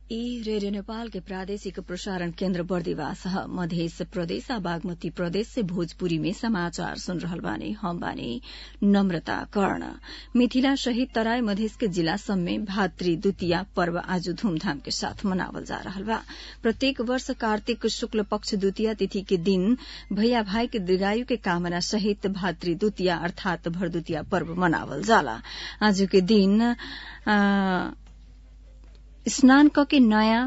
ई रेडियो नेपाल के प्रादेशिक प्रसारण केन्द्र बर्दिवास मध्य प्रदेश आ बागमती प्रदेश से भोजपुरी में समाचार सुन रहल बानी। हम बानी नम्रता कर्ण। मिथिला सहित तराई मधेश के जिला सब में भातृ द्वितीया पर्व आज धूमधाम के साथ मनावल जा रहल बा। प्रत्येक वर्ष कार्तिक शुक्ल पक्ष द्वितीया तिथि के दिन भैया भाई के दीर्घायु के कामना सहित भातृ द्वितीया अर्थात भरदुतिया पर्व मनावल जाला। आज के दिन स्नान करके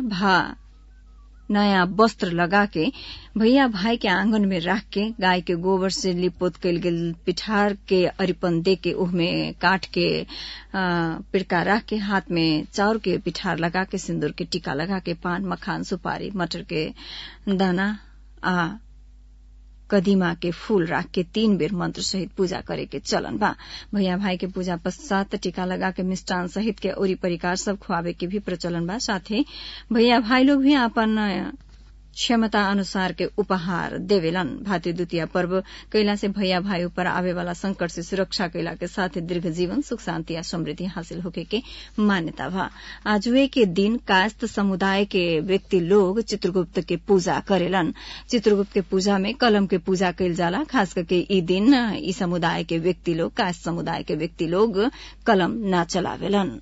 नया वस्त्र लगा के भैया भाई के आंगन में रख के गाय के गोबर से लिपोत कल गेल पिठार के अरिपन दे के उहमे काट के पिड़का रख के हाथ में चाउर के पिठार लगा के सिंदूर के टीका लगा के पान मखान सुपारी मटर के दाना आ कदीमा के फूल राख के 3 बेर मंत्र सहित पूजा करे के चलन बा। भैया भाई के पूजा पश्चात टीका लगा के मिष्टान सहित के ओरी परिकार सब खुआवे के भी प्रचलन बा। साथे भैया भाई लोग भी अपन क्षमता अनुसार के उपहार देवेलन। भातृ द्वितीया पर्व कैला से भैया भाई ऊपर आवे वाला संकट से सुरक्षा कैला के साथ दीर्घ जीवन सुख शांति या समृद्धि हासिल होके के मान्यता बा। आजुए के दिन कायस्थ समुदाय के व्यक्ति लोग चित्रगुप्त के पूजा करेलन। चित्रगुप्त के पूजा में कलम के पूजा कैल जाला। खास करके ई दिन ई समुदाय के व्यक्ति लोग कायस्थ समुदाय के व्यक्ति लोग कलम ना चलावेलन।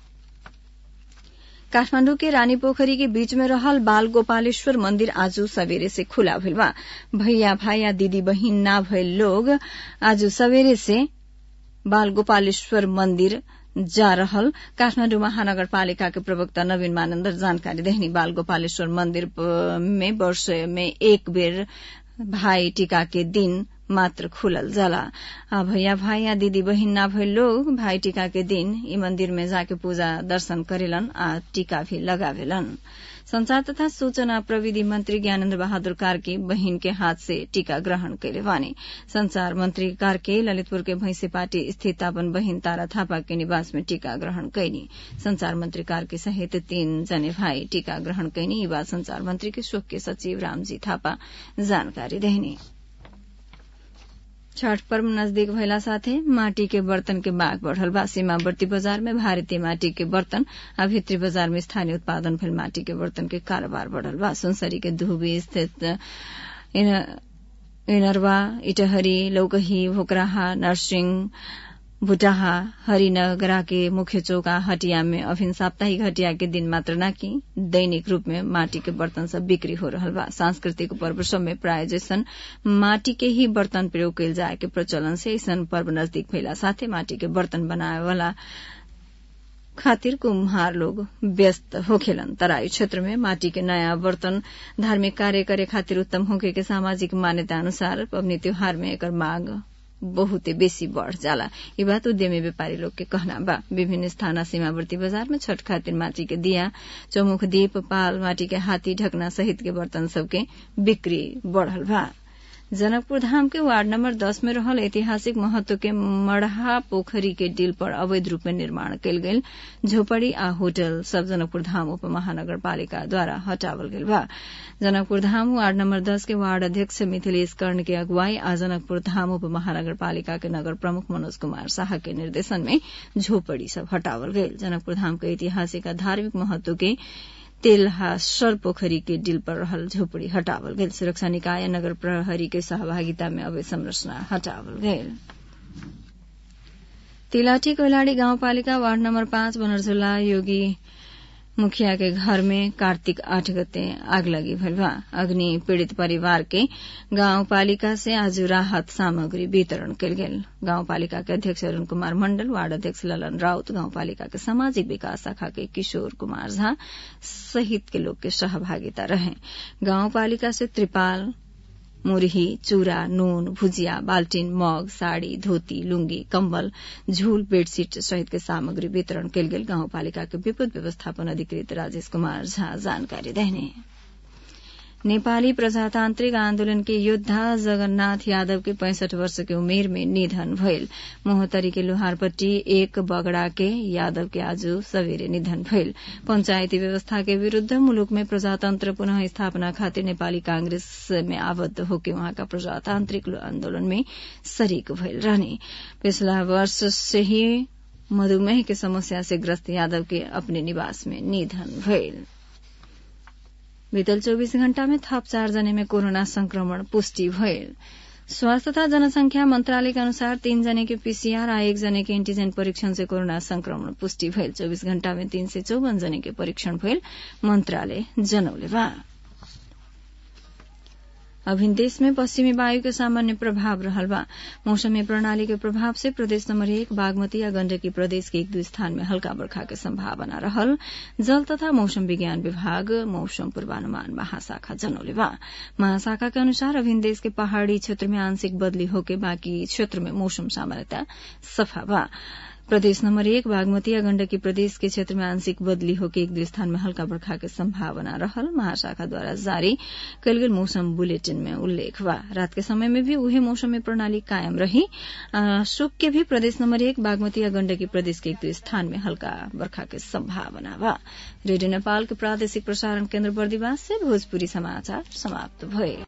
काठमाण्डु के रानी पोखरी के बीच में रहल बाल गोपालेश्वर मंदिर आज सवेरे से खुला भइल बा। भैया भाई या दीदी बहिन ना भइल लोग आज सवेरे से बाल गोपालेश्वर मंदिर जा रहल। काठमाण्डु महानगरपालिका के प्रवक्ता नवीन मानन्दर जानकारी देहनी। बाल गोपालेश्वर मंदिर में वर्ष में एक बेर भाई टीका के दिन मात्र खुलल जाला। भैया भाई या दीदी बहिन ना भइल लोग भाई टीका के दिन ई मंदिर में जाके पूजा दर्शन करेलन आ टीका भी लगावेलन। संचार तथा सूचना प्रविधि मंत्री ज्ञानेन्द्र बहादुर कार्की बहिन के हाथ से टीका ग्रहण कैले बानी। संचार मंत्री कार्की ललितपुर के भैंसीपाटी स्थित अपन बहिन तारा थापा के निवास में टीका ग्रहण कैनी। संचार मंत्री कार्की सहित 3 जने भाई टीका ग्रहण कैनी। ई बात संचार मंत्री के शोक के सचिव रामजी थापा जानकारी देहनी। छठ पर्व नजदीक भइला साथे माटी के बर्तन के माग बढ़ल बा। सीमावर्ती बाजार में भारतीय माटी के बर्तन आ भित्री बाजार में स्थानीय उत्पादन भइल माटी के बर्तन के कारोबार बढ़ल बा। सुनसरी के दुहबी स्थित इनरवा इटहरी लौकही भोकराहा नरसिंह भुटाहा हरिनगरा के मुख्य चौका हटिया में अभिन साप्ताहिक हटिया के दिन मात्र नाकि दैनिक रूप में माटी के बर्तन सब बिक्री हो रहल बा। सांस्कृतिक पर्व सब में प्राय जैसन माटी के ही बर्तन प्रयोग कैल जाए के प्रचलन से ऐसन पर्व नजदीक भइला साथे माटी के बर्तन बनाए वाला खातिर कुम्हार लोग व्यस्त होखेलन। तराई क्षेत्र में माटी के नया बर्तन धार्मिक कार्य करे खातिर उत्तम होखे के सामाजिक मान्यता अनुसार पबनी त्योहार में एकर मांग बहुते बेसी बढ़ जाला। ई बात उद्यमी व्यापारी लोग के कहना बा। विभिन्न स्थान सीमावर्ती बाजार में छठ खातिर माटी के दिया चौमुख दीप पाल माटी के हाथी ढकना सहित के बर्तन सबके बिक्री बढ़ल बा। जनकपुर धाम के वार्ड नंबर 10 में रहल ऐतिहासिक महत्व के मढ़हा पोखरी के डिल पर अवैध रूप में निर्माण कैल गेल झोपड़ी आ होटल सब जनकपुर धाम उप महानगरपालिका द्वारा हटावल गेल बा। जनकपुर धाम वार्ड नंबर 10 के वार्ड अध्यक्ष मिथिलेश कर्ण के अगुवाई आ जनकपुर धाम उप महानगरपालिका के नगर प्रमुख मनोज कुमार शाह के निर्देशन में झोपड़ी सब हटावल गेल। जनकपुर धाम के ऐतिहासिक आ धार्मिक महत्व के तेलहासर पोखरी के डिल पर रहल झोपड़ी हटावल गेल। सुरक्षा निकाय नगर प्रहरी के सहभागिता में अवैध संरचना हटावल गेल। तिलाठी कोइलाड़ी गाउँपालिका वार्ड नंबर 5 बनरझुला योगी मुखिया के घर में कार्तिक 8 गते आग लगी भइल बा। अग्नि पीड़ित परिवार के गाउँपालिका से आज राहत सामग्री वितरण कयल गेल। गाउँपालिका के अध्यक्ष अरुण कुमार मंडल वार्ड अध्यक्ष ललन राउत गाउँपालिका के सामाजिक विकास शाखा के किशोर कुमार झा सहित के लोग के सहभागिता रहे। गाउँपालिका से त्रिपाल मुरही चूरा नून भुजिया बाल्टीन मग साड़ी धोती लुंगी कंबल झूल बेडशीट सहित के सामग्री वितरण कयल गेल। गाउँपालिका के विपद व्यवस्थापन अधिकृत राजेश कुमार झा जानकारी देहने। नेपाली प्रजातान्त्रिक आन्दोलन के योद्धा जगन्नाथ यादव के 65 वर्ष के उमेर में निधन भइल। मोहतरी के लोहारपट्टी 1 बगड़ा के यादव के आज सवेरे निधन भइल। पंचायती व्यवस्था के विरूद्ध मुलुक में प्रजातंत्र पुनः स्थापना खातिर नेपाली कांग्रेस में आबद्ध होके वहां का प्रजातान्त्रिक आन्दोलन में शरीक भइल रहने। पिछला वर्ष से ही मधुमेह के समस्या से ग्रस्त यादव के अपने निवास में निधन भइल। बीतल 24 घण्टा में थप 4 जने में कोरोना संक्रमण पुष्टि भयल। स्वास्थ्य तथा जनसंख्या मंत्रालय के अनुसार 3 जने के पीसीआर आ 1 जने के एंटीजन परीक्षण से कोरोना संक्रमण पुष्टि भयल। 24 घण्टा में 354 जने के परीक्षण भयल मंत्रालय जनौले बा। अभिन देश में पश्चिमी वायु के सामान्य प्रभाव रहल बा। मौसमी प्रणाली के प्रभाव से प्रदेश नंबर 1 बागमती या गण्डकी प्रदेश के 1-2 स्थान में हल्का बर्खा के संभावना रहल जल तथा मौसम विज्ञान विभाग मौसम पूर्वानुमान महाशाखा जनौले बा। महाशाखा के अनुसार अभिन देश के पहाड़ी क्षेत्र में आंशिक बदली होके बाँकी क्षेत्र में मौसम सामान्यतः सफा बा। प्रदेश नंबर 1 बागमती या गण्डकी प्रदेश के क्षेत्र में आंशिक बदली होकर 1-2 स्थान में हल्का बर्खा के संभावना रहल महाशाखा द्वारा जारी कल गेल मौसम बुलेटिन में उल्लेख बा। रात के समय में भी उहे मौसमी प्रणाली कायम रही। सुख के भी प्रदेश नंबर 1 बागमती या गण्डकी प्रदेश के 1-2 स्थान में हल्का बर्खा के संभावना बा। रेडियो नेपाल के प्रादेशिक प्रसारण केन्द्र बर्दिवास से भोजपुरी समाचार समाप्त भए।